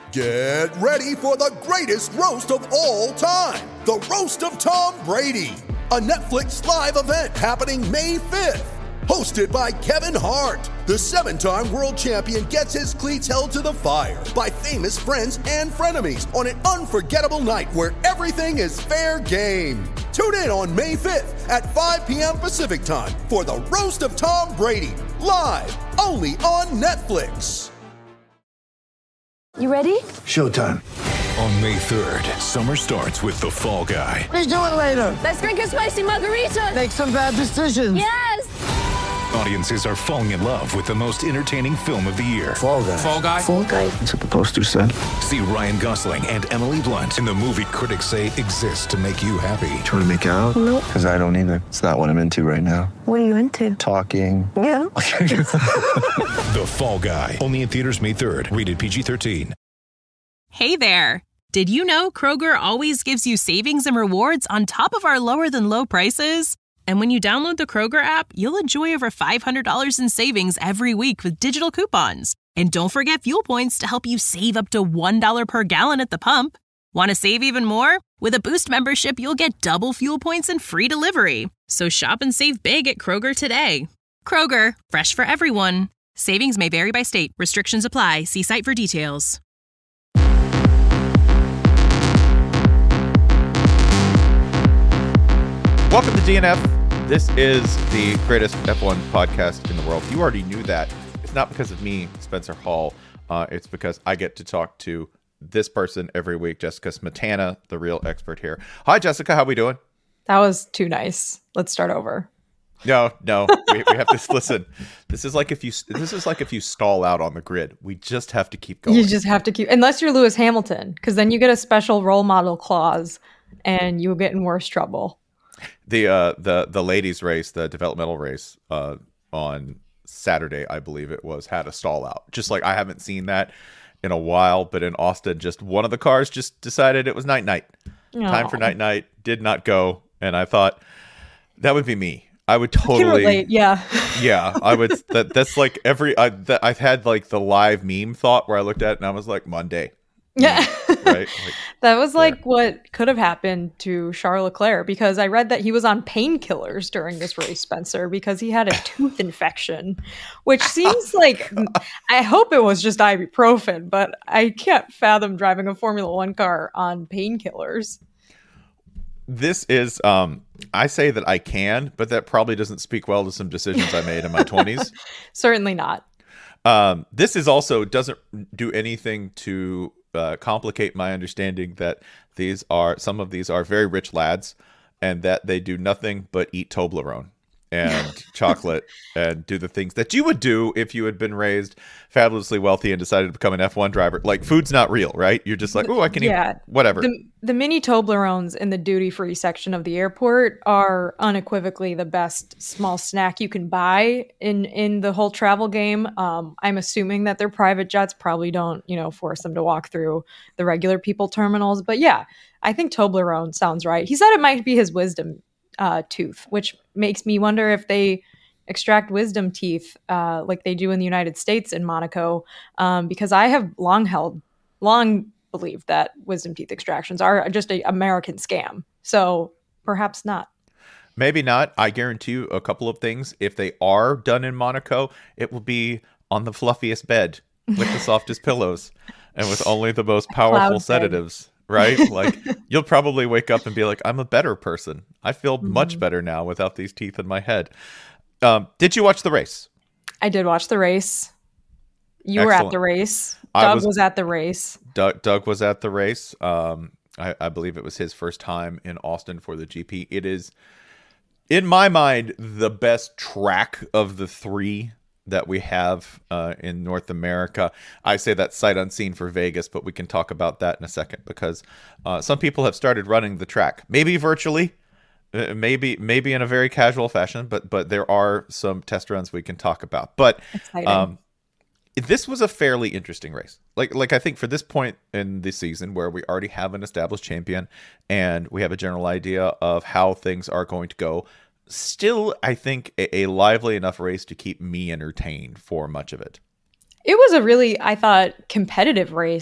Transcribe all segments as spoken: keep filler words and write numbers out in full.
Get ready for the greatest roast of all time, the Roast of Tom Brady, a Netflix live event happening May fifth. Hosted by Kevin Hart, the seven-time world champion gets his cleats held to the fire by famous friends and frenemies on an unforgettable night where everything is fair game. Tune in on May fifth at five p.m. Pacific time for the Roast of Tom Brady, live only on Netflix. You ready? Showtime. On May third, summer starts with The Fall Guy. Let's do it later. Let's drink a spicy margarita. Make some bad decisions. Yes! Audiences are falling in love with the most entertaining film of the year. Fall Guy. Fall Guy? Fall Guy. That's what the poster said. See Ryan Gosling and Emily Blunt in the movie critics say exists to make you happy. Trying to make it out? Nope. Because I don't either. It's not what I'm into right now. What are you into? Talking. Yeah. The Fall Guy. Only in theaters May third. Rated P G thirteen. Hey there. Did you know Kroger always gives you savings and rewards on top of our lower than low prices? And when you download the Kroger app, you'll enjoy over five hundred dollars in savings every week with digital coupons. And don't forget fuel points to help you save up to one dollar per gallon at the pump. Want to save even more? With a Boost membership, you'll get double fuel points and free delivery. So shop and save big at Kroger today. Kroger, fresh for everyone. Savings may vary by state. Restrictions apply. See site for details. Welcome to D N F. This is the greatest F one podcast in the world. You already knew that. It's not because of me, Spencer Hall. Uh, it's because I get to talk to this person every week, Jessica Smetana, the real expert here. Hi, Jessica. How we doing? That was too nice. Let's start over. No, no. we, we have to listen. This is like if you. This is like if you stall out on the grid. We just have to keep going. You just have to keep, unless you're Lewis Hamilton, because then you get a special role model clause, and you'll get in worse trouble. The uh the the ladies race, the developmental race uh on Saturday, I believe it was, had a stall out. Just like I haven't seen that in a while, but in Austin, just one of the cars just decided it was night night. Aww. Time for night night, did not go, and I thought that would be me. I would I can totally relate, yeah. yeah, I would that that's like every I that I've had like the live meme thought where I looked at it and I was like Monday. Yeah. Right? Like, that was like yeah. what could have happened to Charles Leclerc, because I read that he was on painkillers during this race, Spencer, because he had a tooth infection, which seems like, I hope it was just ibuprofen, but I can't fathom driving a Formula One car on painkillers. This is, um, I say that I can, but that probably doesn't speak well to some decisions I made in my twenties. Certainly not. Um, this is also doesn't do anything to uh, complicate my understanding that these are some of these are very rich lads, and that they do nothing but eat Toblerone and chocolate and do the things that you would do if you had been raised fabulously wealthy and decided to become an F one driver. Like, food's not real, right? You're just like, oh, I can yeah. eat whatever. The, the mini Toblerones in the duty-free section of the airport are unequivocally the best small snack you can buy in, in the whole travel game. Um, I'm assuming that their private jets probably don't, you know, force them to walk through the regular people terminals. But yeah, I think Toblerone sounds right. He said it might be his wisdom uh, tooth, which makes me wonder if they extract wisdom teeth uh, like they do in the United States in Monaco, um, because I have long held, long believed that wisdom teeth extractions are just an American scam. So perhaps not. Maybe not. I guarantee you a couple of things. If they are done in Monaco, it will be on the fluffiest bed with the softest pillows and with only the most powerful sedatives. Right? Like, you'll probably wake up and be like, I'm a better person. I feel mm-hmm. much better now without these teeth in my head. Um, did you watch the race? I did watch the race. You Excellent. were at the race. Doug was, was at the race. Doug, Doug was at the race. Um, I, I believe it was his first time in Austin for the G P. It is, in my mind, the best track of the three that we have uh, in North America. I say that sight unseen for Vegas, but we can talk about that in a second, because uh, some people have started running the track, maybe virtually, uh, maybe maybe in a very casual fashion, but but there are some test runs we can talk about. But um, this was a fairly interesting race. Like like I think for this point in the season, where we already have an established champion and we have a general idea of how things are going to go, still, I think, a, a lively enough race to keep me entertained for much of it. It was a really, I thought, competitive race.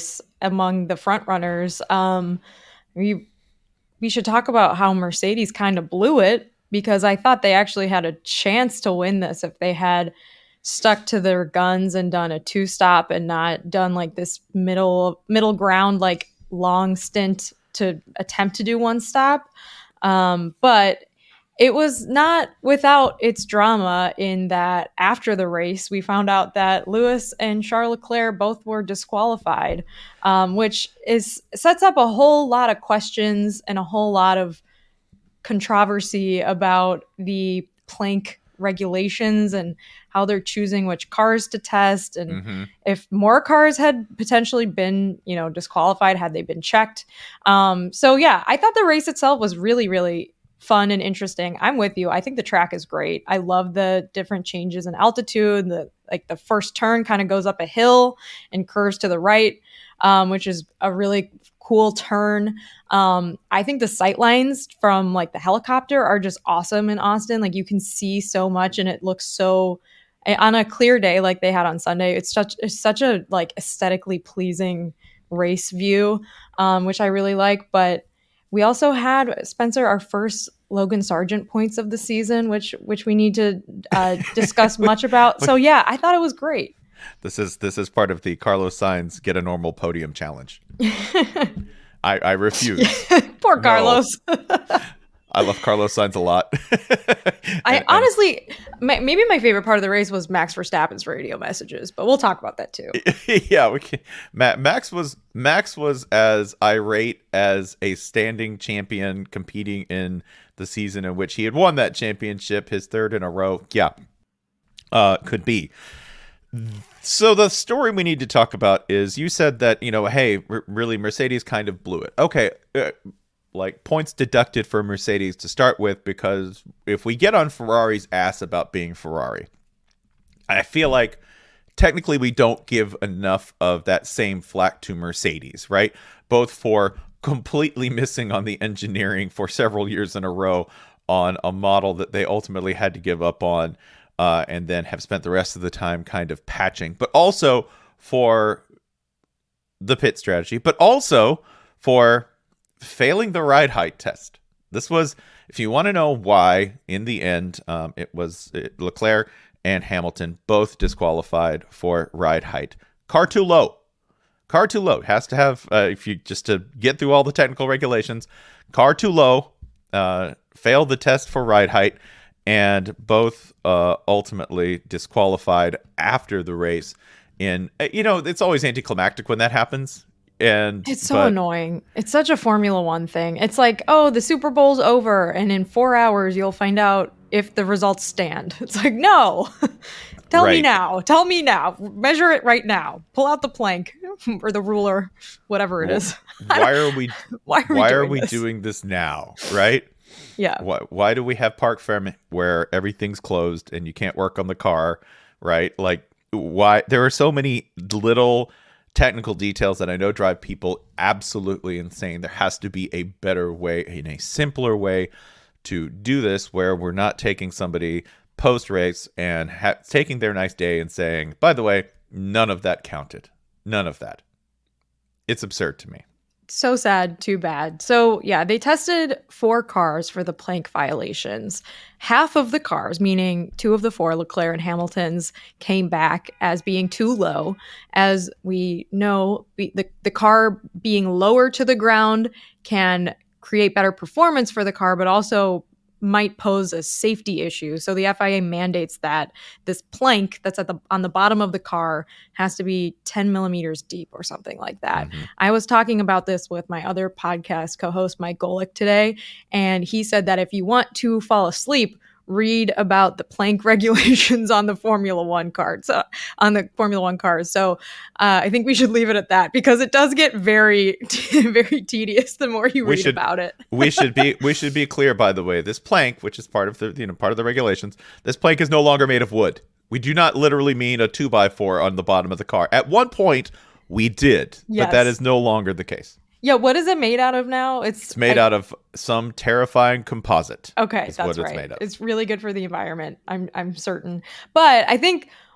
among the front runners. Um, we we should talk about how Mercedes kind of blew it, because I thought they actually had a chance to win this if they had stuck to their guns and done a two stop and not done like this middle middle ground, like long stint to attempt to do one stop. Um, but it was not without its drama, in that after the race, we found out that Lewis and Charles Leclerc both were disqualified, um, which is sets up a whole lot of questions and a whole lot of controversy about the Plank regulations and how they're choosing which cars to test, and mm-hmm. if more cars had potentially been, you know, disqualified had they been checked. Um, so yeah, I thought the race itself was really, really fun and interesting. I'm with you. I think the track is great. I love the different changes in altitude. The like the first turn kind of goes up a hill and curves to the right, um, which is a really cool turn. Um, I think the sight lines from like the helicopter are just awesome in Austin. Like you can see so much, and it looks so, on a clear day like they had on Sunday, it's such it's such a like aesthetically pleasing race view, um, which I really like. But we also had, Spencer, our first Logan Sargent points of the season, which which we need to uh, discuss much about. So yeah, I thought it was great. This is this is part of the Carlos Sainz get a normal podium challenge. I, I refuse. Poor Carlos. No. I love Carlos Sainz a lot. I and, honestly, my, maybe my favorite part of the race was Max Verstappen's radio messages, but we'll talk about that too. Yeah, we can. Ma- Max was Max was as irate as a standing champion competing in the season in which he had won that championship, his third in a row. Yeah, uh, could be. So the story we need to talk about is, you said that, you know, hey, r- really Mercedes kind of blew it. Okay. Uh, like points deducted for Mercedes to start with, because if we get on Ferrari's ass about being Ferrari, I feel like technically we don't give enough of that same flack to Mercedes, right? Both for completely missing on the engineering for several years in a row on a model that they ultimately had to give up on, uh, and then have spent the rest of the time kind of patching, but also for the pit strategy, but also for failing the ride height test. This was, if you want to know why, in the end, um, it was it, Leclerc and Hamilton both disqualified for ride height. Car too low. Car too low. Has to have, uh, if you just to get through all the technical regulations, car too low, uh, failed the test for ride height, and both uh, ultimately disqualified after the race. In, you know, it's always anticlimactic when that happens. And it's so but, annoying. It's such a Formula One thing. It's like, oh, the Super Bowl's over, and in four hours you'll find out if the results stand. It's like, no, tell right. me now. Tell me now. Measure it right now. Pull out the plank or the ruler, whatever it well, is. Why are we? why are we, why doing, are we this? doing this now? Right? Yeah. Why? Why do we have Parc Fermé where everything's closed and you can't work on the car? Right? Like, why? There are so many little technical details that I know drive people absolutely insane. There has to be a better way, in a simpler way to do this, where we're not taking somebody post race and ha- taking their nice day and saying, by the way, none of that counted. None of that. It's absurd to me. So sad, too bad. So yeah, they tested four cars for the plank violations. Half of the cars, meaning two of the four, Leclerc and Hamilton's, came back as being too low. As we know, the, the car being lower to the ground can create better performance for the car, but also might pose a safety issue. So the F I A mandates that this plank that's at the on the bottom of the car has to be ten millimeters deep or something like that. Mm-hmm. I was talking about this with my other podcast co-host, Mike Golick, today, and he said that if you want to fall asleep, read about the plank regulations on the Formula One cars, so, on the Formula One cars. So uh, I think we should leave it at that, because it does get very, very tedious the more you we read should, about it. we should be we should be clear, by the way. This plank, which is part of the you know part of the regulations, this plank is no longer made of wood. We do not literally mean a two by four on the bottom of the car. At one point, we did, yes. but that is no longer the case. Yeah, what is it made out of now? It's, it's made I, out of some terrifying composite. Okay, that's what right. It's made of. It's really good for the environment, I'm I'm certain. But I think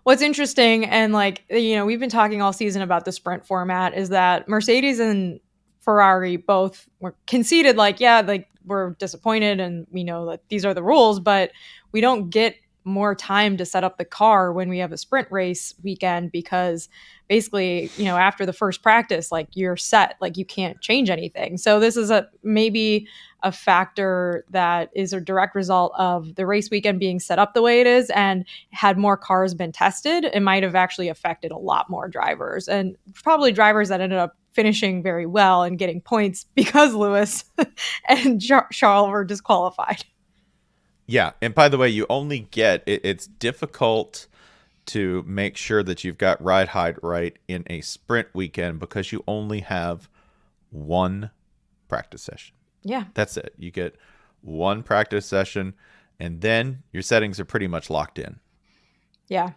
what's interesting, and like, you know, we've been talking all season about the sprint format, is that Mercedes and Ferrari both were conceded, like, yeah, like we're disappointed and we know that these are the rules, but we don't get more time to set up the car when we have a sprint race weekend, because basically, you know, after the first practice, like you're set, like you can't change anything. So this is a maybe a factor that is a direct result of the race weekend being set up the way it is, and had more cars been tested, it might have actually affected a lot more drivers, and probably drivers that ended up finishing very well and getting points because Lewis and Charles were disqualified. Yeah, and by the way, you only get it, it's difficult to make sure that you've got ride height right in a sprint weekend because you only have one practice session. Yeah. That's it. You get one practice session, and then your settings are pretty much locked in. Yeah.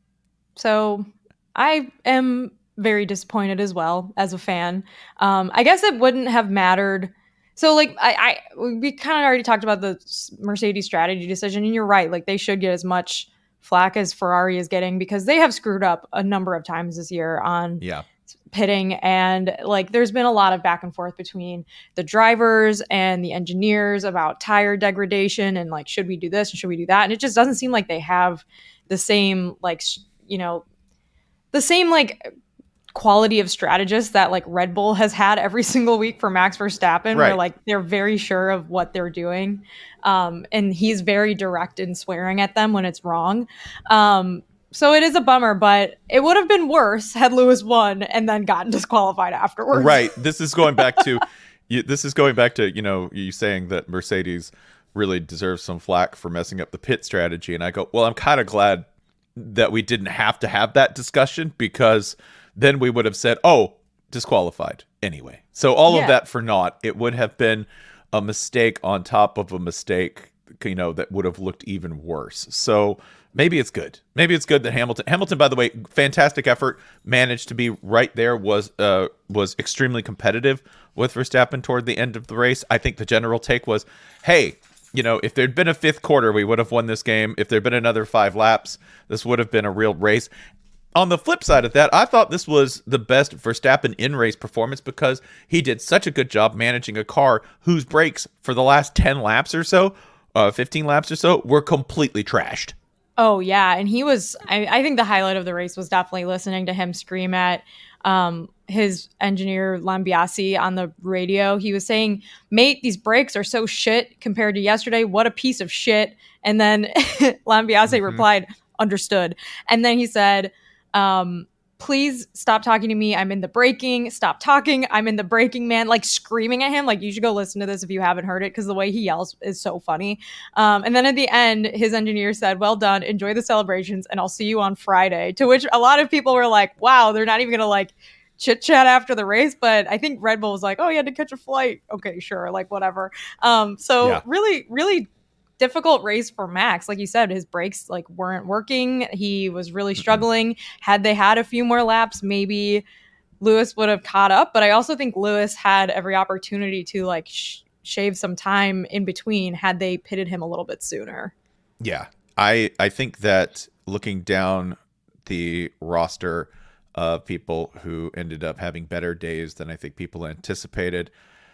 So I am very disappointed as well as a fan. Um, I guess it wouldn't have mattered. So, like, I, I we kind of already talked about the Mercedes strategy decision, and you're right. Like, they should get as much flack as Ferrari is getting because they have screwed up a number of times this year on yeah. pitting. And, like, there's been a lot of back and forth between the drivers and the engineers about tire degradation and, like, should we do this and should we do that? And it just doesn't seem like they have the same, like, you know, the same, like, quality of strategists that like Red Bull has had every single week for Max Verstappen, right. where like they're very sure of what they're doing. Um, and he's very direct in swearing at them when it's wrong. Um, so it is a bummer, but it would have been worse had Lewis won and then gotten disqualified afterwards. Right. This is going back to, you, this is going back to, you know, you saying that Mercedes really deserves some flack for messing up the pit strategy. And I go, well, I'm kind of glad that we didn't have to have that discussion, because then we would have said, oh, disqualified anyway. So all yeah. of that for naught. It would have been a mistake on top of a mistake, you know, that would have looked even worse. So maybe it's good. Maybe it's good that Hamilton, Hamilton, by the way, fantastic effort, managed to be right there, was uh, was extremely competitive with Verstappen toward the end of the race. I think the general take was, hey, you know, if there'd been a fifth quarter, we would have won this game. If there'd been another five laps, this would have been a real race. On the flip side of that, I thought this was the best Verstappen in-race performance because he did such a good job managing a car whose brakes for the last ten laps or so, uh, fifteen laps or so, were completely trashed. Oh, yeah. And he was, I, I think the highlight of the race was definitely listening to him scream at um, his engineer, Lambiase, on the radio. He was saying, mate, these brakes are so shit compared to yesterday. What a piece of shit. And then Lambiase mm-hmm. replied, understood. And then he said, Um, please stop talking to me. I'm in the braking. Stop talking. I'm in the braking, man. Like screaming at him. Like, you should go listen to this if you haven't heard it, because the way he yells is so funny. Um, and then at the end, his engineer said, well done. Enjoy the celebrations, and I'll see you on Friday. To which a lot of people were like, wow, they're not even going to like chit chat after the race. But I think Red Bull was like, oh, you had to catch a flight. Okay, sure. Like whatever. Um, so yeah. really, really difficult race for Max. Like you said, his brakes like weren't working. He was really struggling. Mm-hmm. Had they had a few more laps, maybe Lewis would have caught up. But I also think Lewis had every opportunity to like sh- shave some time in between had they pitted him a little bit sooner. Yeah, I I think that looking down the roster of people who ended up having better days than I think people anticipated.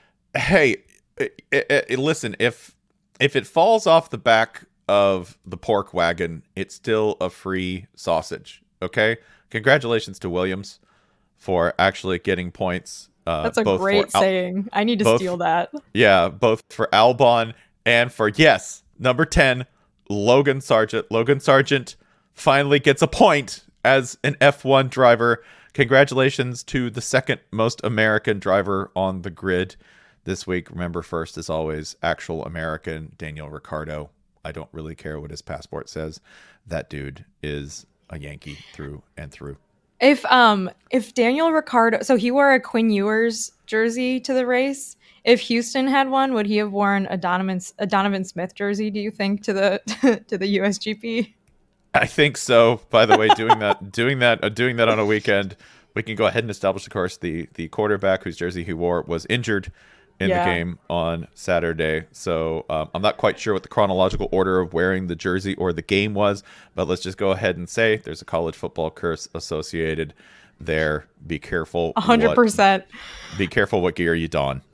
Hey, it, it, it, listen, if If it falls off the back of the pork wagon, it's still a free sausage. Okay? Congratulations to Williams for actually getting points. Uh, That's a both great Al- saying. I need to both, steal that. Yeah, both for Albon and for, yes, number ten, Logan Sargent. Logan Sargent finally gets a point as an F one driver. Congratulations to the second most American driver on the grid this week. Remember, first, as always, actual American Daniel Ricciardo. I don't really care what his passport says. That dude is a Yankee through and through. If um if Daniel Ricciardo, so he wore a Quinn Ewers jersey to the race. If Houston had one, would he have worn a Donovan a Donovan Smith jersey, do you think, to the to the U S G P? I think so. By the way, doing that doing that uh, doing that on a weekend, we can go ahead and establish, of course, the the quarterback whose jersey he wore was injured in Yeah. the game on Saturday. So um, I'm not quite sure what the chronological order of wearing the jersey or the game was, but let's just go ahead and say there's a college football curse associated there. Be careful. one hundred percent. What, be careful what gear you don.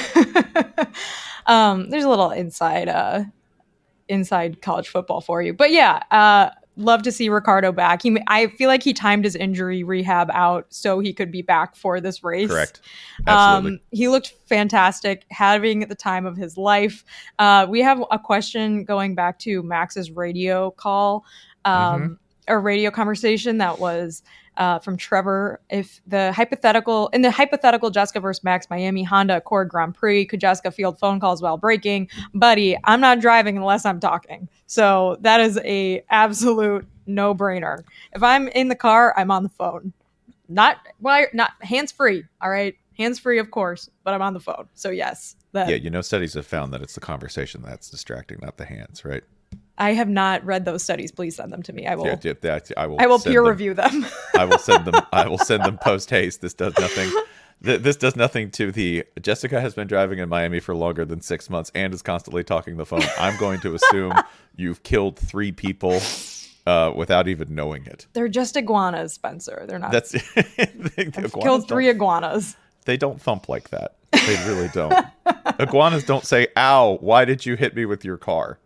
um, there's a little inside uh, inside college football for you. But yeah, uh, love to see Ricardo back. He, I feel like he timed his injury rehab out so he could be back for this race. Correct. Absolutely. Um, he looked fantastic, having the time of his life. Uh, we have a question going back to Max's radio call, um, Mhm. a radio conversation that was uh, from Trevor. If the hypothetical, in the hypothetical Jessica versus Max Miami Honda Accord Grand Prix, could Jessica field phone calls while braking? Buddy, I'm not driving unless I'm talking. So that is a absolute no brainer. If I'm in the car, I'm on the phone. Not wire, not hands free. All right, hands free, of course, but I'm on the phone. So yes, that, Yeah, you know, studies have found that it's the conversation that's distracting, not the hands, right? I have not read those studies. Please send them to me. I will. Yeah, yeah, that, I will. I will send peer them. review them. I will send them. I will send them post haste. This does nothing. th- This does nothing to the. Jessica has been driving in Miami for longer than six months and is constantly talking the phone. I'm going to assume you've killed three people uh, without even knowing it. They're just iguanas, Spencer. They're not. That's. the I've iguanas killed three don't- iguanas. They don't thump like that. They really don't. Iguanas don't say, "Ow! Why did you hit me with your car?"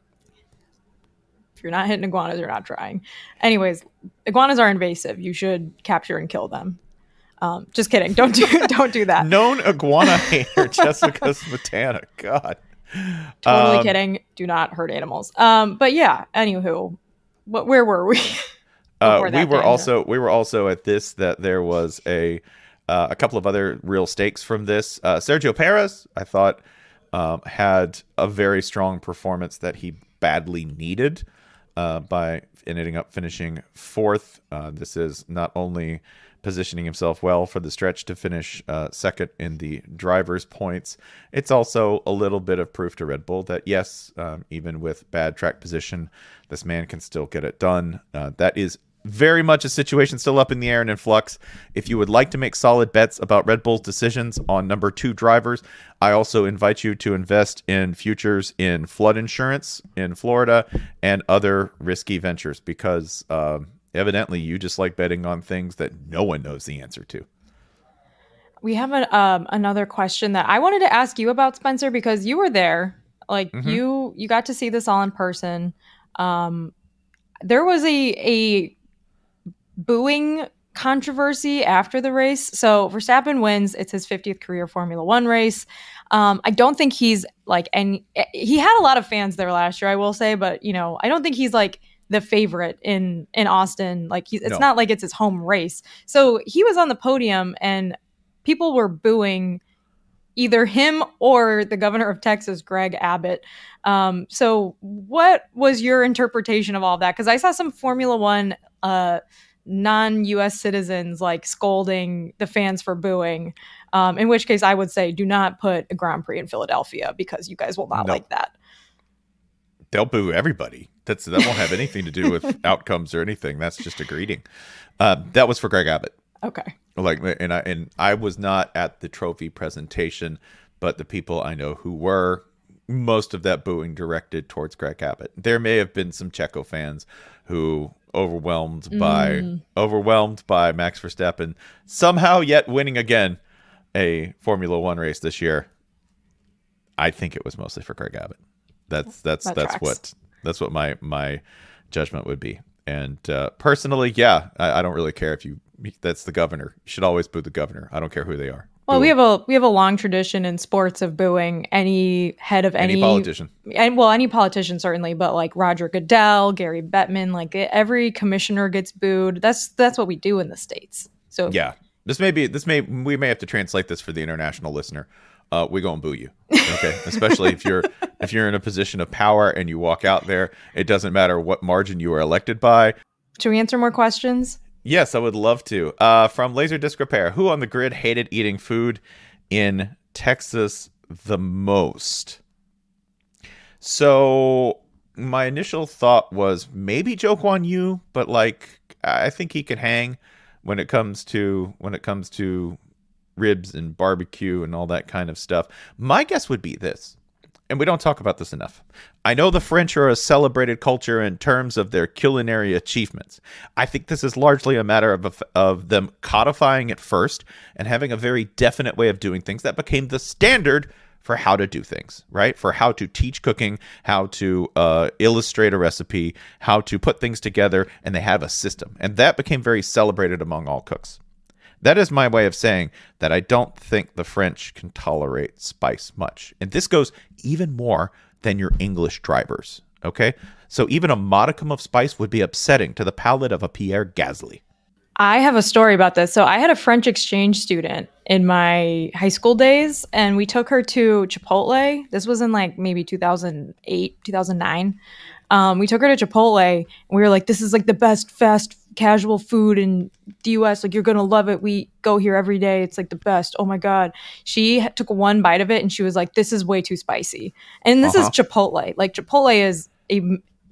If you're not hitting iguanas, you're not trying. Anyways, iguanas are invasive. You should capture and kill them. Um, just kidding. Don't do don't do that. Known iguana hater Jessica Smetana. God. Totally Um, kidding. Do not hurt animals. Um, but yeah. Anywho, what? Where were we? Uh, Before we that were tangent. also we were also at this that there was a uh, a couple of other real stakes from this. Uh, Sergio Perez, I thought, um, had a very strong performance that he badly needed uh, by ending up finishing fourth. Uh, this is not only positioning himself well for the stretch to finish uh, second in the driver's points, it's also a little bit of proof to Red Bull that yes, um, even with bad track position, this man can still get it done. Uh, that is very much a situation still up in the air and in flux. If you would like to make solid bets about Red Bull's decisions on number two drivers, I also invite you to invest in futures in flood insurance in Florida and other risky ventures because um, evidently you just like betting on things that no one knows the answer to. We have an, um, another question that I wanted to ask you about, Spencer, because you were there. Like Mhm. you, you got to see this all in person. Um, there was a a booing controversy after the race. So Verstappen wins. It's his fiftieth career Formula One race. Um, I don't think he's like, and he had a lot of fans there last year, I will say, but you know, I don't think he's like the favorite in in Austin. Like he's, it's No. not like it's his home race. So he was on the podium and people were booing either him or the governor of Texas, Greg Abbott. Um, so what was your interpretation of all of that? Because I saw some Formula One uh, non-U S citizens like scolding the fans for booing, um, in which case I would say do not put a Grand Prix in Philadelphia because you guys will not No. like that. They'll boo everybody. That's that won't have anything to do with outcomes or anything. That's just a greeting. Uh, that was for Greg Abbott. Okay. Like, and I and I was not at the trophy presentation, but the people I know who were, most of that booing directed towards Greg Abbott. There may have been some Checo fans who overwhelmed by Mm. overwhelmed by Max Verstappen somehow yet winning again a Formula One race this year. I think it was mostly for Greg Abbott. That's that's That that's tracks. what that's what my my judgment would be. And uh, personally, yeah, I, I don't really care if you. That's the governor. You should always boo the governor. I don't care who they are. Well, Boo we him. have a we have a long tradition in sports of booing any head of any, Any politician. and well, any politician certainly, but like Roger Goodell, Gary Bettman, like every commissioner gets booed. That's that's what we do in the States. So Yeah, this may be this may we may have to translate this for the international listener. Uh, we gonna boo you, okay? Especially if you're if you're in a position of power and you walk out there. It doesn't matter what margin you were elected by. should we answer more questions? Yes, I would love to. Uh, from Laserdisc Repair, who on the grid hated eating food in Texas the most? So my initial thought was maybe Joe Guan Yu, but like I think he could hang when it comes to when it comes to ribs and barbecue and all that kind of stuff. My guess would be this, and we don't talk about this enough. I know the French are a celebrated culture in terms of their culinary achievements. I think this is largely a matter of, of them codifying it first and having a very definite way of doing things that became the standard for how to do things, right? For how to teach cooking, how to uh, illustrate a recipe, how to put things together, and they have a system. And that became very celebrated among all cooks. That is my way of saying that I don't think the French can tolerate spice much. And this goes even more than your English drivers, okay? So even a modicum of spice would be upsetting to the palate of a Pierre Gasly. I have a story about this. So I had a French exchange student in my high school days, and we took her to Chipotle. This was in like maybe two thousand eight, two thousand nine. Um, we took her to Chipotle, and we were like, this is like the best fast casual food in the U S. Like, you're going to love it. We go here every day. It's like the best. Oh my God. She took one bite of it, and she was like, this is way too spicy. And this uh-huh. is Chipotle. Like, Chipotle is a,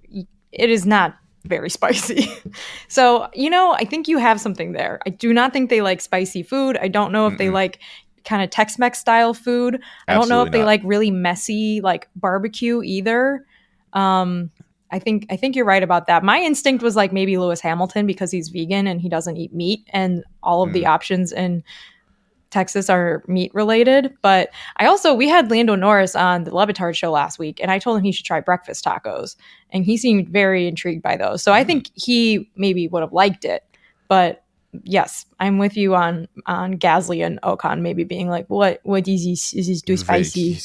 it is not very spicy. So, you know, I think you have something there. I do not think they like spicy food. I don't know if Mm-mm. they like kind of Tex-Mex style food. Absolutely I don't know if not. they like really messy like barbecue either. Um, I think I think you're right about that. My instinct was like maybe Lewis Hamilton because he's vegan and he doesn't eat meat, and all of mm. the options in Texas are meat related. But I also, we had Lando Norris on the Le Batard show last week, and I told him he should try breakfast tacos, and he seemed very intrigued by those. So I think he maybe would have liked it. But yes, I'm with you on on Gasly and Ocon maybe being like, what what is this? Is this too spicy?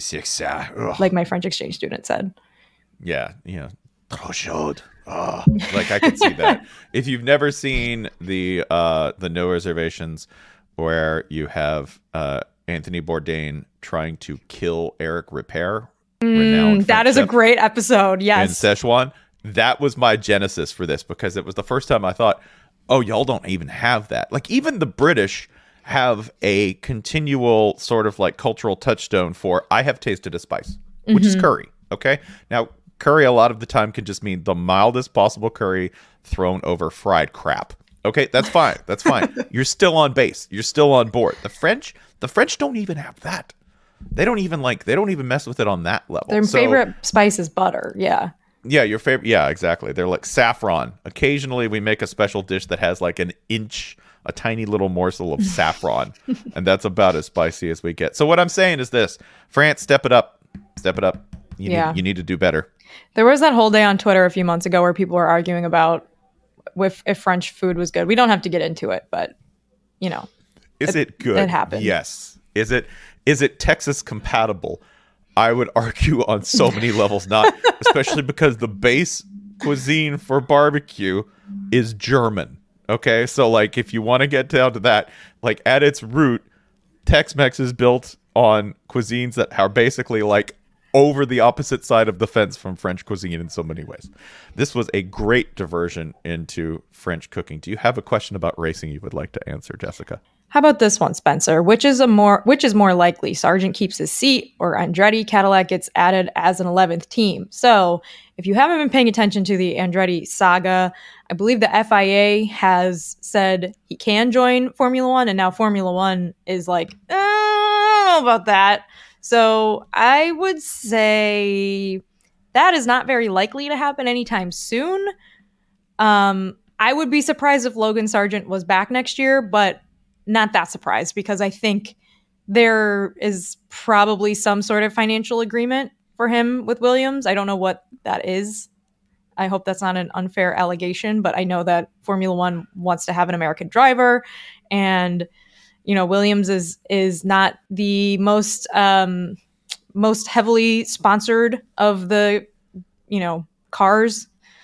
Like my French exchange student said. Yeah, yeah. Trop chaud. Oh, like I could see that. If you've never seen the uh, the No Reservations, where you have uh, Anthony Bourdain trying to kill Eric Ripert, mm, that is a great episode. Yes, in Szechuan. That was my genesis for this, because it was the first time I thought, oh, y'all don't even have that. Like, even the British have a continual sort of like cultural touchstone for I have tasted a spice, which mm-hmm. is curry. Okay, now. Curry a lot of the time can just mean the mildest possible curry thrown over fried crap. Okay, that's fine. That's fine. You're still on base. You're still on board. The French, the French don't even have that. They don't even like, they don't even mess with it on that level. Their so, favorite spice is butter. Yeah. Yeah, your favorite. Yeah, exactly. They're like saffron. Occasionally we make a special dish that has like an inch, a tiny little morsel of saffron. And that's about as spicy as we get. So what I'm saying is this: France, step it up. Step it up. You, yeah. need, you need to do better. There was that whole day on Twitter a few months ago where people were arguing about if, if French food was good. We don't have to get into it, but, you know. Is it, it good? It happened. Yes. Is it is it Texas compatible? I would argue on so many levels not, especially because the base cuisine for barbecue is German. Okay? So, like, if you want to get down to that, like, at its root, Tex-Mex is built on cuisines that are basically, like, over the opposite side of the fence from French cuisine in so many ways. This was a great diversion into French cooking. Do you have a question about racing you would like to answer, Jessica? How about this one, Spencer? Which is a more which is more likely? Sargent keeps his seat, or Andretti Cadillac gets added as an eleventh team? So, if you haven't been paying attention to the Andretti saga, I believe the F I A has said he can join Formula One, and now Formula One is like, eh, I don't know about that. So I would say that is not very likely to happen anytime soon. Um, I would be surprised if Logan Sargent was back next year, but not that surprised, because I think there is probably some sort of financial agreement for him with Williams. I don't know what that is. I hope that's not an unfair allegation, but I know that Formula One wants to have an American driver, and you know, Williams is is not the most um, most heavily sponsored of the, you know, cars,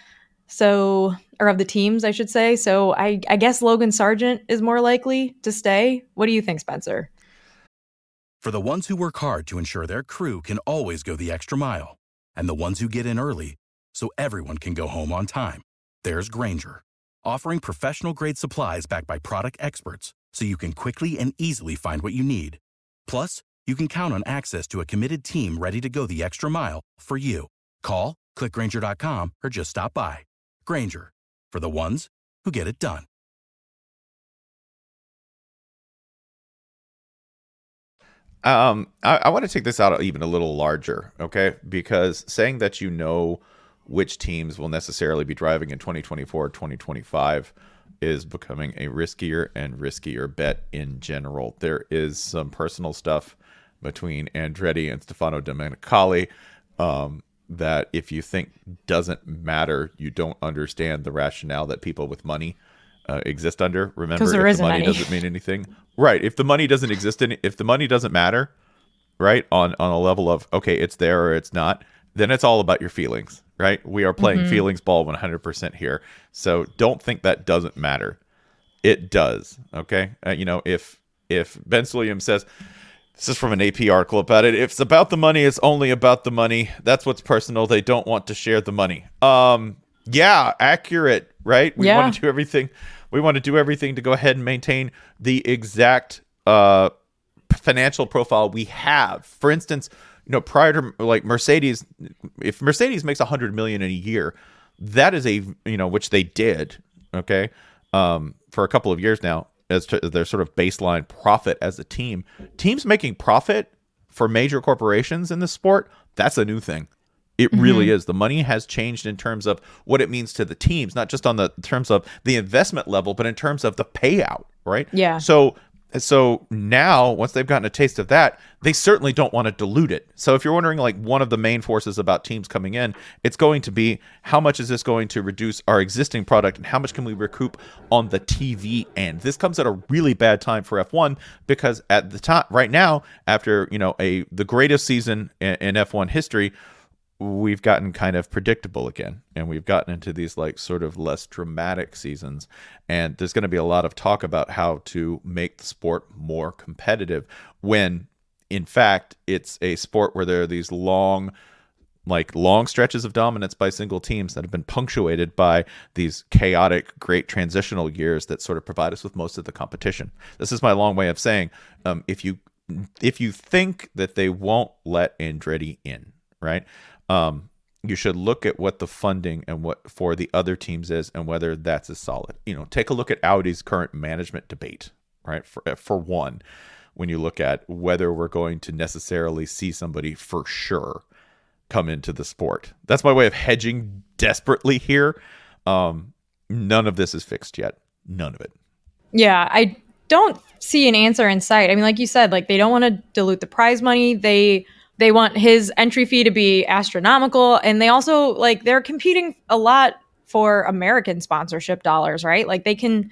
so or of the teams, I should say. So I, I guess Logan Sargent is more likely to stay. What do you think, Spencer? For the ones who work hard to ensure their crew can always go the extra mile, and the ones who get in early so everyone can go home on time, there's Grainger, offering professional-grade supplies backed by product experts, so you can quickly and easily find what you need. Plus, you can count on access to a committed team ready to go the extra mile for you. Call, click Grainger dot com, or just stop by. Grainger, for the ones who get it done. Um, I, I want to take this out even a little larger, okay? Because saying that you know which teams will necessarily be driving in twenty twenty-four, twenty twenty-five is becoming a riskier and riskier bet in general. There is some personal stuff between Andretti and Stefano Domenicali um, that if you think doesn't matter, you don't understand the rationale that people with money uh, exist under. Remember, there if the isn't money any. doesn't mean anything, right? If the money doesn't exist, in, if the money doesn't matter, right, on on a level of okay, it's there or it's not, then it's all about your feelings, right? We are playing Mm-hmm. feelings ball one hundred percent here. So don't think that doesn't matter. It does, okay? Uh, you know, if if Ben Williams says, this is from an A P article about it, if it's about the money, it's only about the money. That's what's personal. They don't want to share the money. Um, yeah, accurate, right? We Yeah. want to do everything. We want to do everything to go ahead and maintain the exact uh, financial profile we have. For instance, you know, prior to like Mercedes, if Mercedes makes a hundred million in a year, that is a, you know, which they did, okay, um, for a couple of years now, as to their sort of baseline profit as a team. Teams making profit for major corporations in this sport, that's a new thing. It really is. The money has changed in terms of what it means to the teams, not just on the terms of the investment level, but in terms of the payout, right? Yeah. So so now, once they've gotten a taste of that, they certainly don't want to dilute it. So if you're wondering, like, one of the main forces about teams coming in, it's going to be how much is this going to reduce our existing product and how much can we recoup on the T V end. This comes at a really bad time for F one because at the time, right now, after, you know, a the greatest season in, in F one history, we've gotten kind of predictable again, and we've gotten into these like sort of less dramatic seasons, and there's going to be a lot of talk about how to make the sport more competitive when in fact it's a sport where there are these long like long stretches of dominance by single teams that have been punctuated by these chaotic great transitional years that sort of provide us with most of the competition. This is my long way of saying um, if you if you think that they won't let Andretti in, right, Um, you should look at what the funding and what for the other teams is and whether that's as solid. You know, take a look at Audi's current management debate, right? For for one, when you look at whether we're going to necessarily see somebody for sure come into the sport. That's my way of hedging desperately here. Um, none of this is fixed yet. None of it. Yeah, I don't see an answer in sight. I mean, like you said, like they don't want to dilute the prize money. They They want his entry fee to be astronomical. And they also, like, they're competing a lot for American sponsorship dollars, right? Like, they can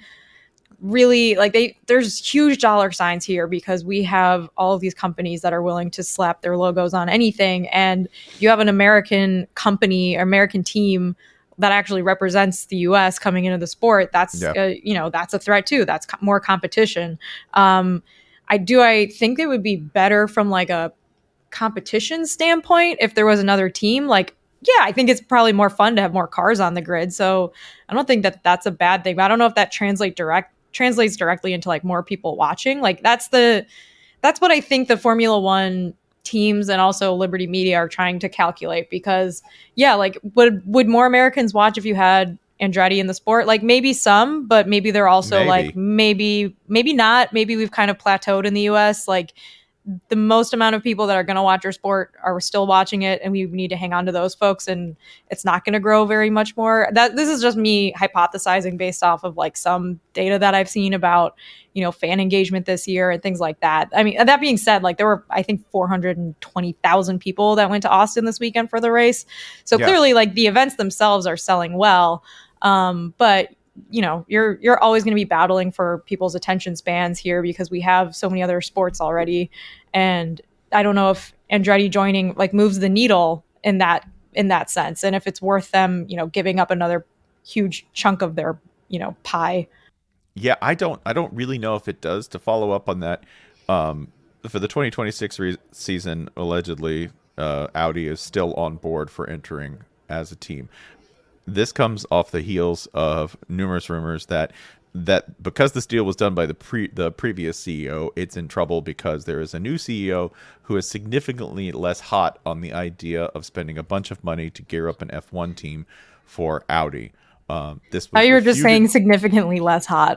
really, like, they there's huge dollar signs here because we have all of these companies that are willing to slap their logos on anything. And you have an American company, or American team that actually represents the U S coming into the sport. That's, Yeah. uh, you know, that's a threat too. That's co- more competition. Um, I do, I think it would be better from, like, a competition standpoint if there was another team. Like, yeah, I think it's probably more fun to have more cars on the grid, so I don't think that that's a bad thing, but I don't know if that translate direct translates directly into like more people watching. Like that's the that's what I think the Formula One teams and also Liberty Media are trying to calculate, because yeah, like would would more Americans watch if you had Andretti in the sport? Like maybe some, but maybe they're also Maybe. like maybe maybe not. Maybe we've kind of plateaued in the U S. Like the most amount of people that are going to watch our sport are still watching it, and we need to hang on to those folks, and it's not going to grow very much more. That this is just me hypothesizing based off of like some data that I've seen about, you know, fan engagement this year and things like that. I mean, that being said, like there were, I think, four hundred twenty thousand people that went to Austin this weekend for the race. So Yeah. clearly like the events themselves are selling well. Um, but you know, you're you're always going to be battling for people's attention spans here because we have so many other sports already, and I don't know if Andretti joining like moves the needle in that in that sense, and if it's worth them, you know, giving up another huge chunk of their, you know, pie. Yeah, I don't I don't really know if it does. To follow up on that, um, for the twenty twenty-six re- season, allegedly, uh, Audi is still on board for entering as a team. This comes off the heels of numerous rumors that that because this deal was done by the pre the previous C E O, it's in trouble because there is a new C E O who is significantly less hot on the idea of spending a bunch of money to gear up an F one team for Audi. Um, this was Oh, you were just refuted- saying significantly less hot.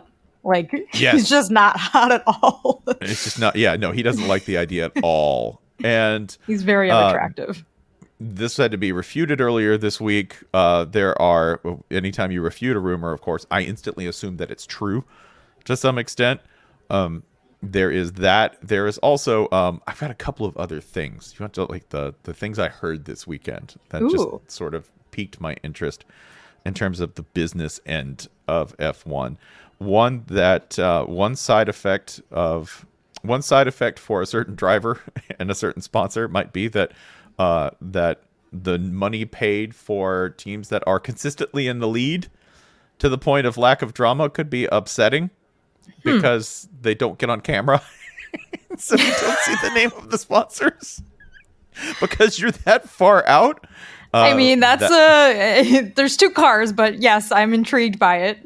Like, Yes. he's just not hot at all. It's just not. Yeah, no, he doesn't like the idea at all. And He's very uh, unattractive. this had to be refuted earlier this week. Uh, there are, anytime you refute a rumor, of course, I instantly assume that it's true to some extent. Um, there is that. There is also, um, I've got a couple of other things. You want to like the the things I heard this weekend that Ooh. just sort of piqued my interest in terms of the business end of F one. One that uh, one side effect of one side effect for a certain driver and a certain sponsor might be that uh, that the money paid for teams that are consistently in the lead to the point of lack of drama could be upsetting because hmm. they don't get on camera. So you don't see the name of the sponsors because you're that far out. Uh, I mean, that's that, uh, there's two cars, but yes, I'm intrigued by it.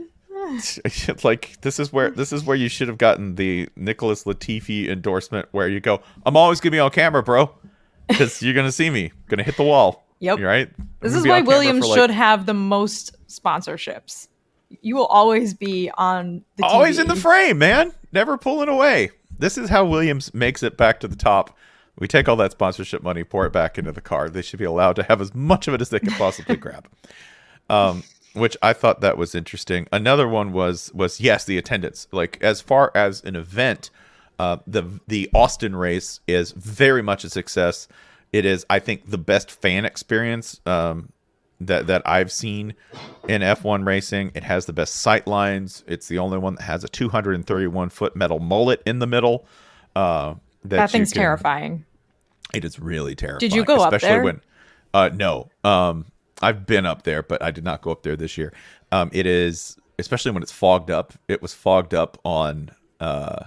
Like this is where this is where you should have gotten the Nicholas Latifi endorsement, where you go, "I'm always gonna be on camera, bro, because you're gonna see me, gonna hit the wall." Yep. Right. This is why Williams like, should have the most sponsorships. You will always be on the T V. Always in the frame, man. Never pulling away. This is how Williams makes it back to the top. We take all that sponsorship money, pour it back into the car. They should be allowed to have as much of it as they can possibly grab. Um. Which I thought that was interesting. Another one was was yes, the attendance. Like as far as an event, uh, the the Austin race is very much a success. It is, I think, the best fan experience um, that that I've seen in F one racing. It has the best sight lines. It's the only one that has a two hundred thirty-one foot metal mullet in the middle. Uh, that that thing's can, terrifying. It is really terrifying. Did you go especially up there? When, uh, no. Um, I've been up there, but I did not go up there this year. Um, it is, especially when it's fogged up. It was fogged up on uh,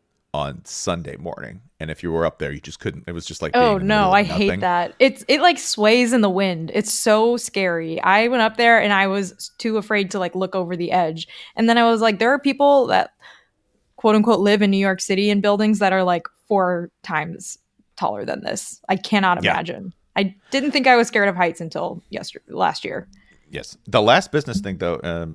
on Sunday morning, and if you were up there, you just couldn't. It was just like, oh being in the no, middle of I nothing. hate that. It's it like sways in the wind. It's so scary. I went up there and I was too afraid to like look over the edge. And then I was like, there are people that quote unquote live in New York City in buildings that are like four times taller than this. I cannot Yeah. imagine. I didn't think I was scared of heights until yesterday, last year. Yes. The last business thing, though, um,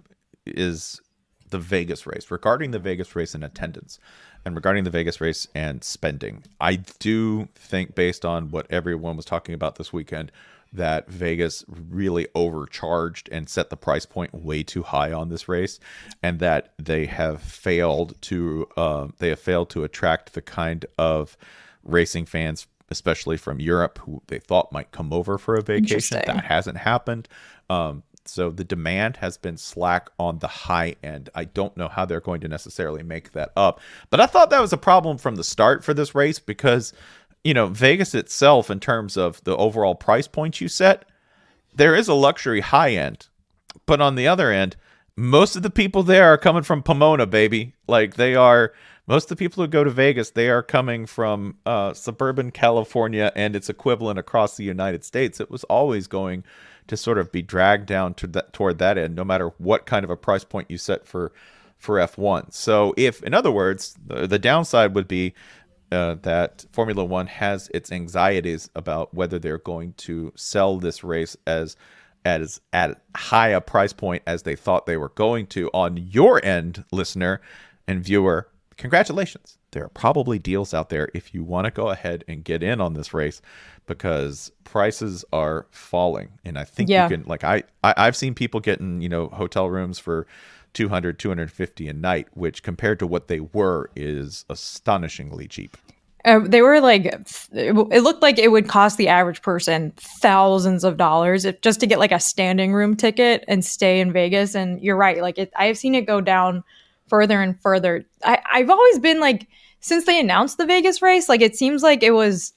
is the Vegas race. Regarding the Vegas race and attendance, and regarding the Vegas race and spending, I do think, based on what everyone was talking about this weekend, that Vegas really overcharged and set the price point way too high on this race, and that they have failed to uh, they have failed to attract the kind of racing fans, especially from Europe, who they thought might come over for a vacation. That hasn't happened. Um, so the demand has been slack on the high end. I don't know how they're going to necessarily make that up. But I thought that was a problem from the start for this race because, you know, Vegas itself, in terms of the overall price points you set, there is a luxury high end. But on the other end, most of the people there are coming from Pomona, baby. Like they are... Most of the people who go to Vegas, they are coming from uh, suburban California and its equivalent across the United States. It was always going to sort of be dragged down to that, toward that end, no matter what kind of a price point you set for, for F one. So if, in other words, the, the downside would be uh, that Formula One has its anxieties about whether they're going to sell this race as as at high a price point as they thought they were going to. On your end, listener and viewer, congratulations. There are probably deals out there if you want to go ahead and get in on this race because prices are falling. And I think yeah. you can, like I, I, I've seen people getting, you know, hotel rooms for two hundred, two hundred fifty a night, which compared to what they were is astonishingly cheap. Uh, they were like, it looked like it would cost the average person thousands of dollars if, just to get like a standing room ticket and stay in Vegas. And you're right. Like it, I've seen it go down further and further. I, I've always been like, since they announced the Vegas race, like it seems like it was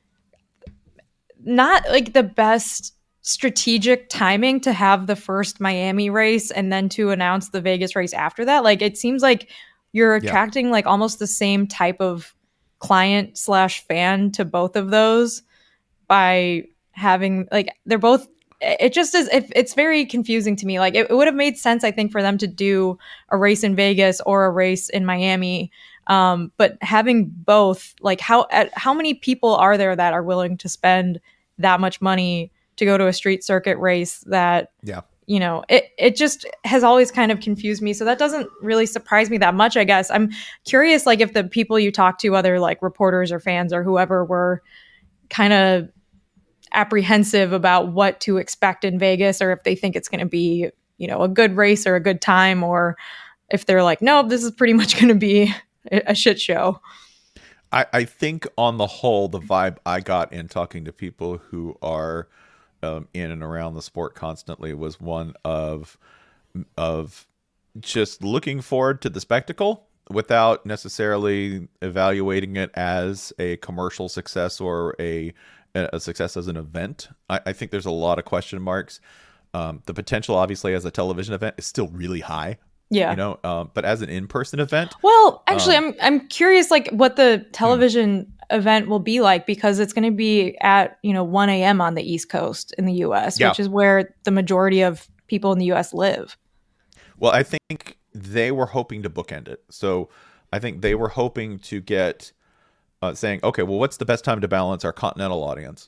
not like the best strategic timing to have the first Miami race and then to announce the Vegas race after that. Like it seems like you're attracting yeah. like almost the same type of client slash fan to both of those by having like, they're both, it just is, it, it's very confusing to me. Like it, it would have made sense, I think, for them to do a race in Vegas or a race in Miami. Um, but having both, like how, at, how many people are there that are willing to spend that much money to go to a street circuit race that, yeah. you know, it, it just has always kind of confused me. So that doesn't really surprise me that much, I guess. I'm curious, like, if the people you talk to, other like reporters or fans or whoever, were kind of apprehensive about what to expect in Vegas, or if they think it's going to be, you know, a good race or a good time, or if they're like, no, this is pretty much going to be a shit show. I, I think on the whole, the vibe I got in talking to people who are um, in and around the sport constantly was one of of just looking forward to the spectacle without necessarily evaluating it as a commercial success or a a success as an event. I, I think there's a lot of question marks. Um, the potential, obviously, as a television event is still really high. Yeah. You know, um, but as an in-person event. Well, actually, um, I'm I'm curious, like, what the television hmm. event will be like, because it's going to be at, you know, one a.m. on the East Coast in the U S, yeah. which is where the majority of people in the U S live. Well, I think they were hoping to bookend it. So I think they were hoping to get uh, saying, okay, well, what's the best time to balance our continental audience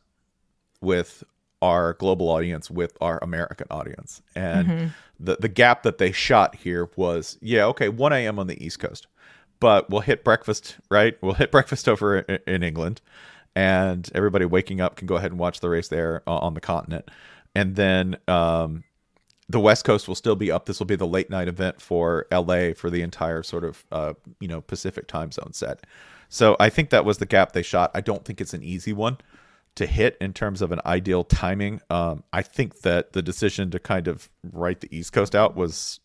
with our global audience with our American audience? And mm-hmm. the the gap that they shot here was, yeah, okay, one a.m. on the East Coast, but we'll hit breakfast, right? We'll hit breakfast over in, in England, and everybody waking up can go ahead and watch the race there uh, on the continent. And then um, the West Coast will still be up. This will be the late night event for L A for the entire sort of, uh, you know, Pacific time zone set. So I think that was the gap they shot. I don't think it's an easy one to hit in terms of an ideal timing. Um, I think that the decision to kind of write the East Coast out was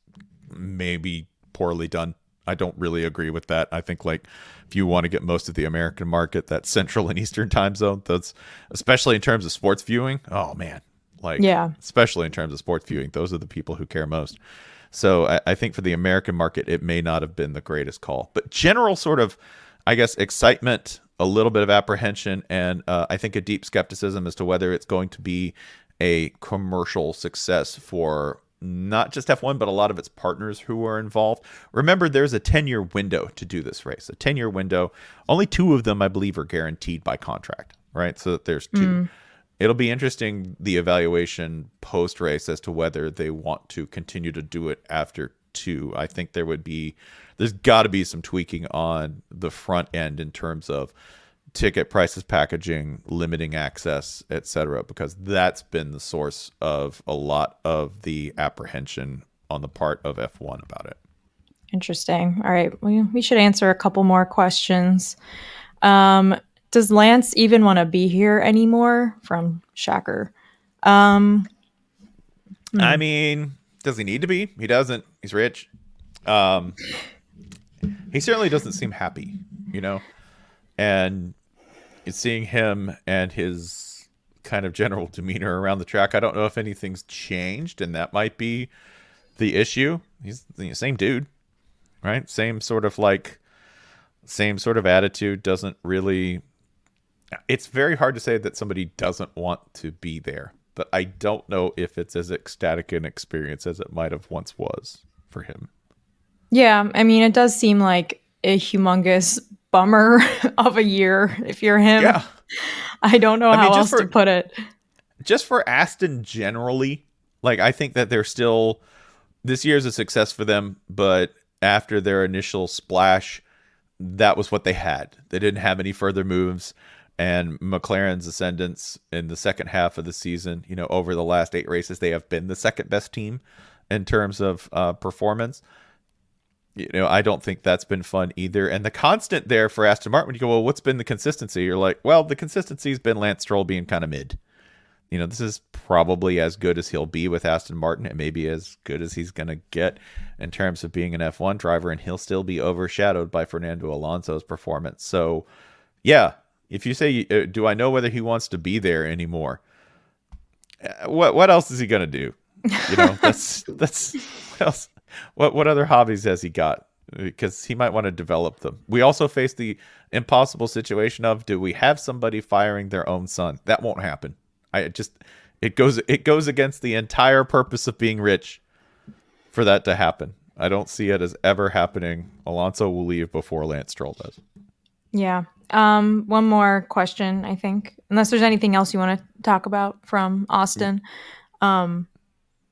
maybe poorly done. I don't really agree with that. I think, like, if you want to get most of the American market, that Central and Eastern time zone, that's, especially in terms of sports viewing, oh man, like, yeah, especially in terms of sports viewing, those are the people who care most. So I, I think for the American market, it may not have been the greatest call, but general sort of, I guess, excitement, a little bit of apprehension, and uh, I think a deep skepticism as to whether it's going to be a commercial success for not just F one, but a lot of its partners who are involved. Remember, there's a ten-year window to do this race, a ten-year window. Only two of them, I believe, are guaranteed by contract, right? So that there's two. Mm. It'll be interesting, the evaluation post-race, as to whether they want to continue to do it after two. I think there would be, there's got to be some tweaking on the front end in terms of ticket prices, packaging, limiting access, et cetera, because that's been the source of a lot of the apprehension on the part of F one about it. Interesting. All right. We, we should answer a couple more questions. Um, does Lance even want to be here anymore? From Shacker. Um, hmm. I mean, does he need to be? He doesn't. He's rich. Um, he certainly doesn't seem happy, you know? And seeing him and his kind of general demeanor around the track, I don't know if anything's changed, and that might be the issue. He's the same dude, right? Same sort of like, same sort of attitude. Doesn't really, it's very hard to say that somebody doesn't want to be there, but I don't know if it's as ecstatic an experience as it might have once was for him. Yeah, I mean, it does seem like a humongous bummer of a year if you're him. Yeah. I don't know I how mean, else for, to put it. Just for Aston generally, like, I think that they're still, this year's a success for them, but after their initial splash, that was what they had. They didn't have any further moves, and McLaren's ascendance in the second half of the season, you know, over the last eight races, they have been the second best team in terms of uh, performance. You know, I don't think that's been fun either. And the constant there for Aston Martin, when you go, well, what's been the consistency? You're like, well, the consistency's been Lance Stroll being kind of mid. You know, this is probably as good as he'll be with Aston Martin, and maybe as good as he's going to get in terms of being an F one driver, and he'll still be overshadowed by Fernando Alonso's performance. So, yeah, if you say, uh, do I know whether he wants to be there anymore? Uh, what what else is he going to do? You know, that's that's what else? What what other hobbies has he got? Because he might want to develop them. We also face the impossible situation of, do we have somebody firing their own son? That won't happen. I just it goes it goes against the entire purpose of being rich for that to happen. I don't see it as ever happening. Alonso will leave before Lance Stroll does. Yeah. Um, one more question, I think, unless there's anything else you want to talk about from Austin. Um,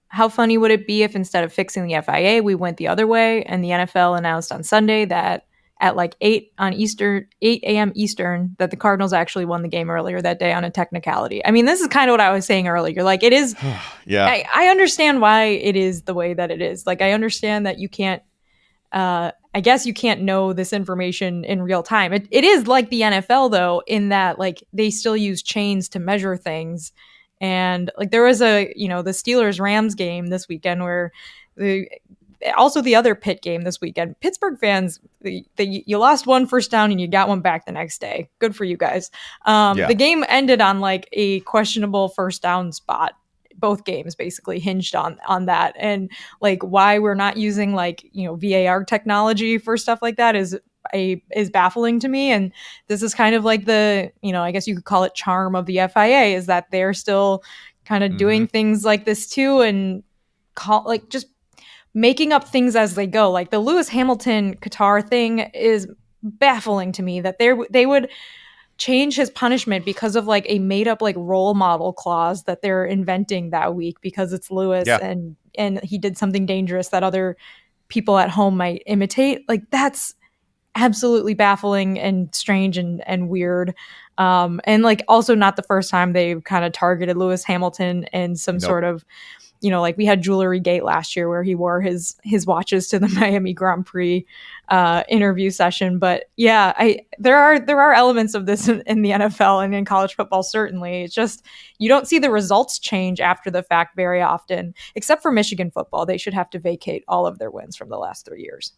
how funny would it be if instead of fixing the F I A, we went the other way and the N F L announced on Sunday that at like eight on Eastern, eight a.m. Eastern, that the Cardinals actually won the game earlier that day on a technicality. I mean, this is kind of what I was saying earlier. Like it is, yeah, I, I understand why it is the way that it is. Like I understand that you can't, uh, I guess you can't know this information in real time. It, it is like the N F L though, in that like they still use chains to measure things. And like there was a, you know, the Steelers Rams game this weekend where the, also the other Pitt game this weekend, Pittsburgh fans, the, the, you lost one first down and you got one back the next day. Good for you guys. Um, Yeah. The game ended on like a questionable first down spot. Both games basically hinged on on that. And like why we're not using like, you know, V A R technology for stuff like that is a is baffling to me. And this is kind of like the, you know, I guess you could call it charm of the F I A, is that they're still kind of Mhm. doing things like this too, and call like just making up things as they go. Like the Lewis Hamilton Qatar thing is baffling to me, that they they would change his punishment because of like a made up like role model clause that they're inventing that week because it's Lewis Yeah. and and he did something dangerous that other people at home might imitate. Like that's absolutely baffling and strange and and weird. Um, and like also not the first time they've kind of targeted Lewis Hamilton in some Nope. sort of, you know, like we had Jewelry Gate last year where he wore his his watches to the Miami Grand Prix uh, interview session. But yeah, I there are there are elements of this in, in the N F L and in college football. Certainly, it's just you don't see the results change after the fact very often, except for Michigan football. They should have to vacate all of their wins from the last three years.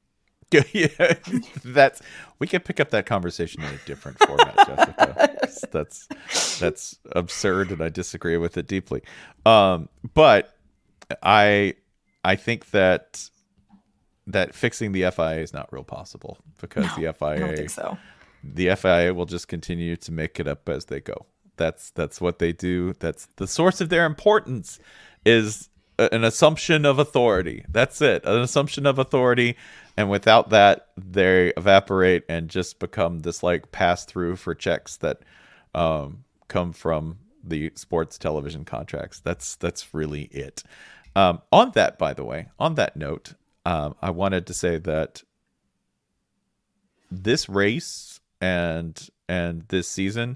Yeah, that's we can pick up that conversation in a different format, Jessica. That's, that's that's absurd, and I disagree with it deeply. Um, but I I think that that fixing the F I A is not real possible because No, the F I A I don't think so. the F I A will just continue to make it up as they go. That's that's what they do. That's the source of their importance is a- an assumption of authority. That's it, an assumption of authority. And without that, they evaporate and just become this like pass through for checks that um, come from the sports television contracts. That's that's really it. Um, on that, by the way, on that note, um, I wanted to say that this race and and this season,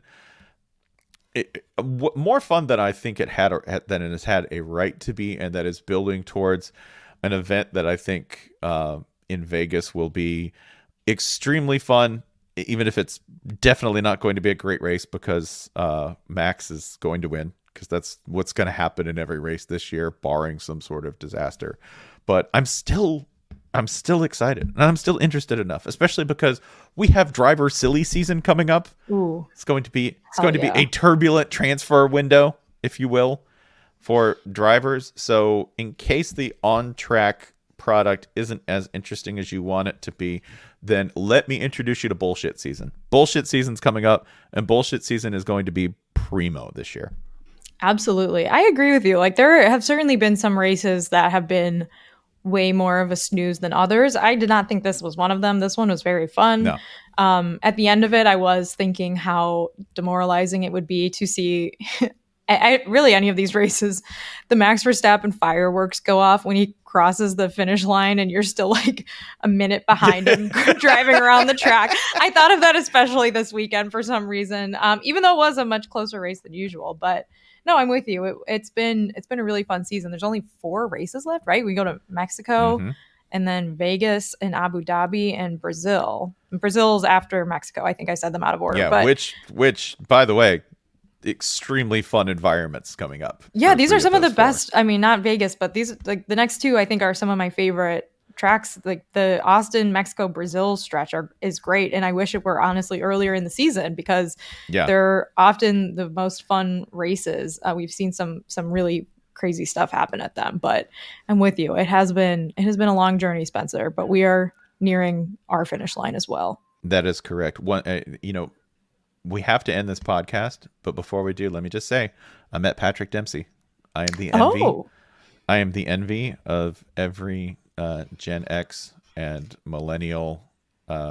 it, w- more fun than I think it had, or than it has had a right to be, and that is building towards an event that I think uh, in Vegas will be extremely fun, even if it's definitely not going to be a great race because uh, Max is going to win, because that's what's going to happen in every race this year, barring some sort of disaster. But I'm still I'm still excited, and I'm still interested enough, especially because we have driver silly season coming up. Ooh, It's going to be it's Hell going to yeah. be a turbulent transfer window, if you will, for drivers. So in case the on-track product isn't as interesting as you want it to be, then let me introduce you to bullshit season. Bullshit season's coming up, and bullshit season is going to be primo this year. absolutely. I agree with you. Like there have certainly been some races that have been way more of a snooze than others. I did not think this was one of them. This one was very fun. No. Um, at the end of it, I was thinking how demoralizing it would be to see I, I really any of these races, the Max Verstappen fireworks go off when he crosses the finish line and you're still like a minute behind him driving around the track. I thought of that especially this weekend for some reason, um, even though it was a much closer race than usual. But no, I'm with you. It, it's been it's been a really fun season. There's only four races left, right? We go to Mexico Mhm. and then Vegas and Abu Dhabi and Brazil. And Brazil's after Mexico. I think I said them out of order. Yeah, but which which by the way, extremely fun environments coming up. yeah, for these three are some of the those four. best. I mean, not Vegas, but these like the next two I think are some of my favorite tracks. Like the Austin, Mexico, Brazil stretch are is great, and I wish it were honestly earlier in the season because Yeah. they're often the most fun races. Uh, we've seen some some really crazy stuff happen at them, but I'm with you. It has been it has been a long journey, Spencer, but we are nearing our finish line as well. That is correct. One, uh, you know, we have to end this podcast, but before we do, let me just say, I met Patrick Dempsey. I am the envy. Oh, I am the envy of every uh, Gen X and millennial uh,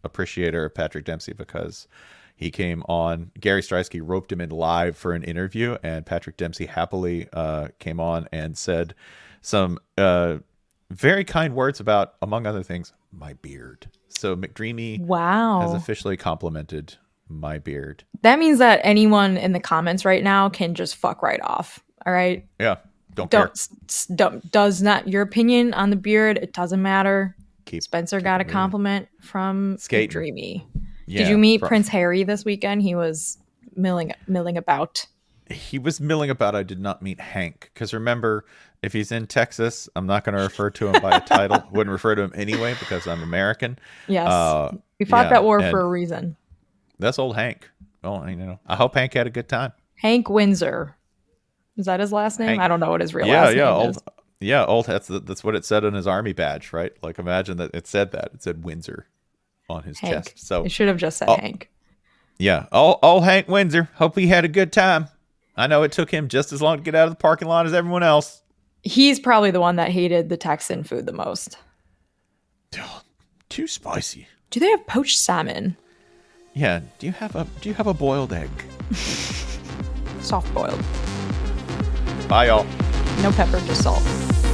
appreciator of Patrick Dempsey because he came on. Gary Striewski roped him in live for an interview, and Patrick Dempsey happily uh, came on and said some uh, very kind words about, among other things, my beard. So McDreamy wow. has officially complimented my beard. That means that anyone in the comments right now can just fuck right off. All right. Yeah. Don't, don't, care. S- don't does not your opinion on the beard. It doesn't matter. Keep, Spencer keep got a compliment from Dreamy. Yeah, Did you meet from, Prince Harry this weekend? He was milling milling about. He was milling about. I did not meet Hank because remember, if he's in Texas, I'm not going to refer to him by a title. Wouldn't refer to him anyway because I'm American. Yes, uh, we fought yeah, that war for a reason. That's old Hank. Well, you know, I hope Hank had a good time. Hank Windsor. Is that his last name? Hank, I don't know what his real yeah, last yeah, name old, is. Yeah, old. That's that's what it said on his army badge, right? Like, imagine that it said that. It said Windsor on his Hank. chest. So it should have just said oh, Hank. Yeah, old, old Hank Windsor. Hope he had a good time. I know it took him just as long to get out of the parking lot as everyone else. He's probably the one that hated the Texan food the most. Too spicy. Do they have poached salmon? Yeah. Do you have a Do you have a boiled egg? Soft boiled. Bye, y'all. No pepper, just salt.